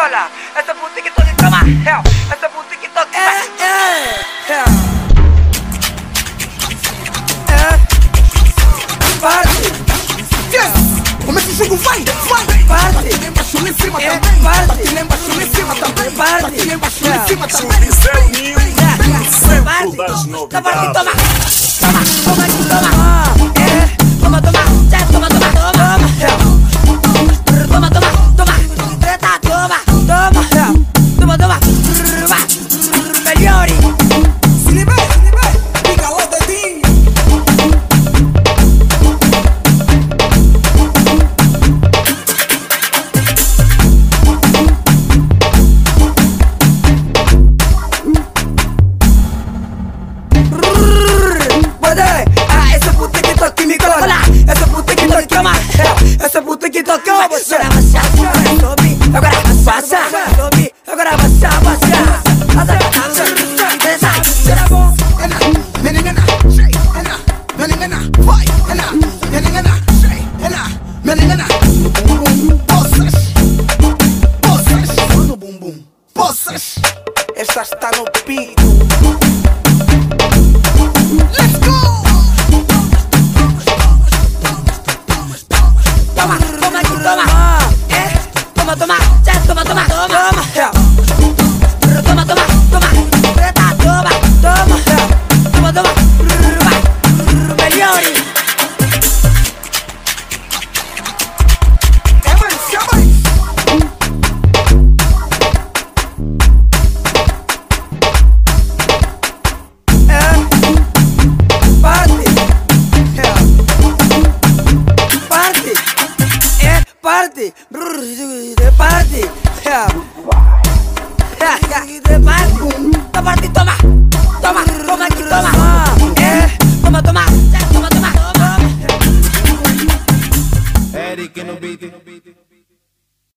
cola. Ese putiquito de toma, ese putiquito Parte! Como é que o jogo vai? Parte! Bate embaixo lá em cima também! Bate lá embaixo lá em cima também! Bate lá embaixo lá em cima também! Chuvisel New, centro das novidades. Essa puta que tocou você. Agora passa, agora passa. Poças, esta está no pico. Let's go! Toma, toma aqui, toma. Toma, toma, toma, toma, toma. Toma, toma, toma. Preta, toma, toma. Toma, toma. Melhore. É mais, é mais. Parte, parte, parte, toma.